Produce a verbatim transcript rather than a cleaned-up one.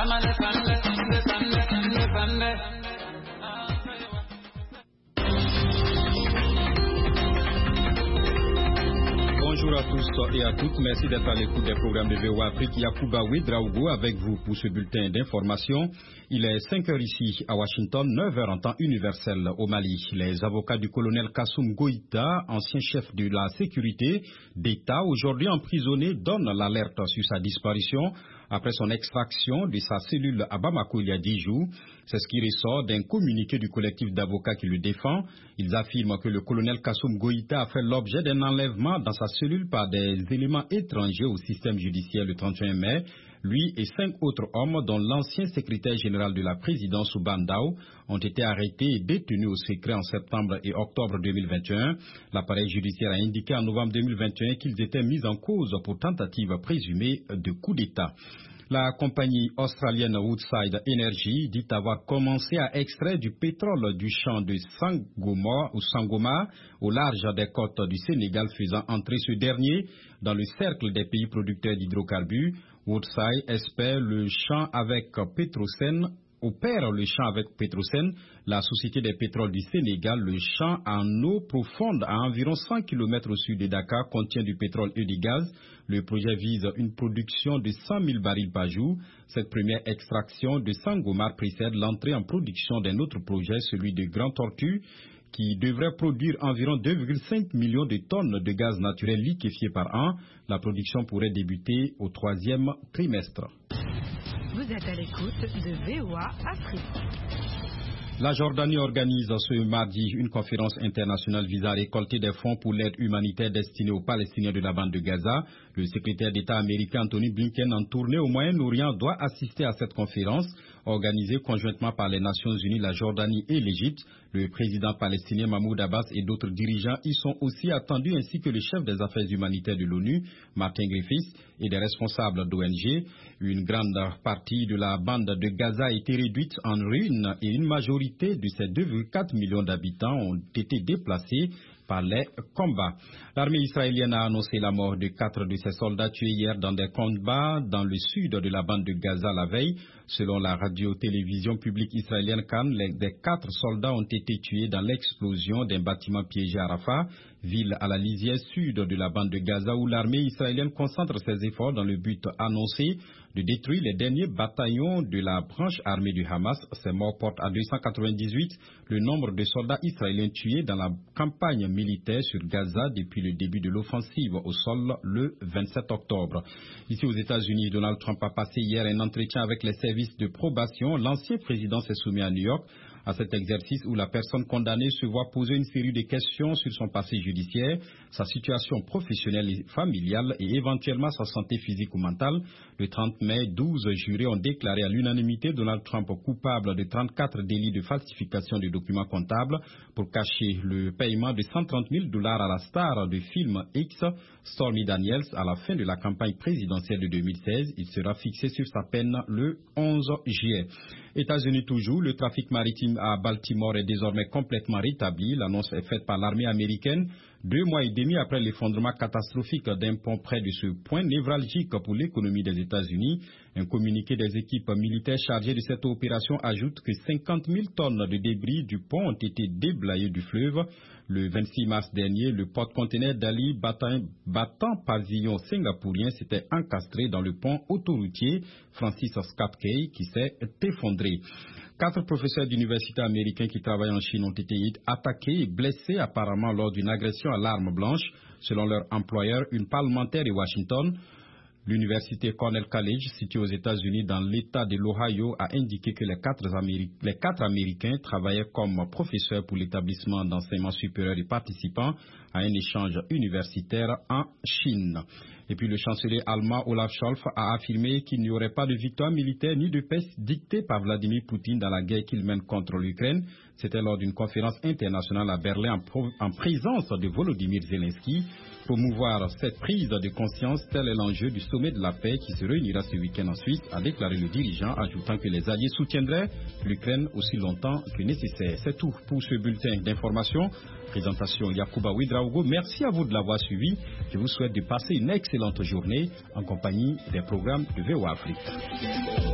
Bonjour à tous et à toutes, merci d'être à l'écoute des programmes de V O A Afrique. Yacouba Ouedraogo avec vous pour ce bulletin d'information. Il est cinq heures ici à Washington, neuf heures en temps universel au Mali. Les avocats du colonel Kassoum Goïta, ancien chef de la sécurité d'État, aujourd'hui emprisonné, donnent l'alerte sur sa disparition après son extraction de sa cellule à Bamako il y a dix jours. C'est ce qui ressort d'un communiqué du collectif d'avocats qui le défend. Ils affirment que le colonel Kassoum Goïta a fait l'objet d'un enlèvement dans sa cellule par des éléments étrangers au système judiciaire le trente et un mai. Lui et cinq autres hommes, dont l'ancien secrétaire général de la présidence Oubandao, ont été arrêtés et détenus au secret en septembre et octobre deux mille vingt et un. L'appareil judiciaire a indiqué en novembre deux mille vingt et un qu'ils étaient mis en cause pour tentative présumée de coup d'État. La compagnie australienne Woodside Energy dit avoir commencé à extraire du pétrole du champ de Sangoma, ou Sangoma au large des côtes du Sénégal, faisant entrer ce dernier dans le cercle des pays producteurs d'hydrocarbures. Woodside espère le champ avec Petrosen, opère le champ avec Petrosen, la société des pétroles du Sénégal. Le champ en eau profonde à environ cent kilomètres au sud de Dakar contient du pétrole et du gaz. Le projet vise une production de cent mille barils par jour. Cette première extraction de Sangomar précède l'entrée en production d'un autre projet, celui de Grand Tortue, qui devrait produire environ deux virgule cinq millions de tonnes de gaz naturel liquéfié par an. La production pourrait débuter au troisième trimestre. Vous êtes à l'écoute de V O A Afrique. La Jordanie organise ce mardi une conférence internationale visant à récolter des fonds pour l'aide humanitaire destinée aux Palestiniens de la bande de Gaza. Le secrétaire d'État américain Anthony Blinken, en tournée au Moyen-Orient, doit assister à cette conférence organisée conjointement par les Nations Unies, la Jordanie et l'Égypte. Le président palestinien Mahmoud Abbas et d'autres dirigeants y sont aussi attendus, ainsi que le chef des affaires humanitaires de l'ONU, Martin Griffiths, et des responsables d'O N G. Une grande partie de la bande de Gaza a été réduite en ruines et une majorité de ses deux virgule quatre millions d'habitants ont été déplacés par les combats. L'armée israélienne a annoncé la mort de quatre de ses soldats tués hier dans des combats dans le sud de la bande de Gaza la veille. Selon la radio-télévision publique israélienne Cannes, les, les quatre soldats ont été tués dans l'explosion d'un bâtiment piégé à Rafah, ville à la lisière sud de la bande de Gaza, où l'armée israélienne concentre ses efforts dans le but annoncé de détruire les derniers bataillons de la branche armée du Hamas. Ces morts portent à deux cent quatre-vingt-dix-huit le nombre de soldats israéliens tués dans la campagne militaire sur Gaza depuis le début de l'offensive au sol le vingt-sept octobre. Ici aux États-Unis, Donald Trump a passé hier un entretien avec les services de probation. L'ancien président s'est soumis à New York à cet exercice où la personne condamnée se voit poser une série de questions sur son passé judiciaire, sa situation professionnelle et familiale et éventuellement sa santé physique ou mentale. Le trente mai, douze jurés ont déclaré à l'unanimité Donald Trump coupable de trente-quatre délits de falsification de documents comptables pour cacher le paiement de cent trente mille dollars à la star de film X, Stormy Daniels, à la fin de la campagne présidentielle de deux mille seize. Il sera fixé sur sa peine le onze juillet. États-Unis toujours, le trafic maritime à Baltimore est désormais complètement rétabli. L'annonce est faite par l'armée américaine deux mois et demi après l'effondrement catastrophique d'un pont près de ce point névralgique pour l'économie des États-Unis. Un communiqué des équipes militaires chargées de cette opération ajoute que cinquante mille tonnes de débris du pont ont été déblayées du fleuve. Le vingt-six mars dernier, le porte-conteneur d'Ali battant, battant pavillon singapourien s'était encastré dans le pont autoroutier Francis Scott Key qui s'est effondré. Quatre professeurs d'université américains qui travaillent en Chine ont été attaqués et blessés apparemment lors d'une agression à l'arme blanche. Selon leur employeur, une parlementaire de Washington, l'université Cornell College, située aux États-Unis dans l'État de l'Ohio, a indiqué que les quatre, Améri- les quatre Américains travaillaient comme professeurs pour l'établissement d'enseignement supérieur et participant à un échange universitaire en Chine. Et puis le chancelier allemand Olaf Scholz a affirmé qu'il n'y aurait pas de victoire militaire ni de paix dictée par Vladimir Poutine dans la guerre qu'il mène contre l'Ukraine. C'était lors d'une conférence internationale à Berlin en, pro- en présence de Volodymyr Zelensky. Promouvoir cette prise de conscience, tel est l'enjeu du sommet de la paix qui se réunira ce week-end en Suisse, a déclaré le dirigeant, ajoutant que les alliés soutiendraient l'Ukraine aussi longtemps que nécessaire. C'est tout pour ce bulletin d'information. Présentation Yacouba Ouedraogo. Merci à vous de l'avoir suivi. Je vous souhaite de passer une excellente journée en compagnie des programmes de V O A Afrique.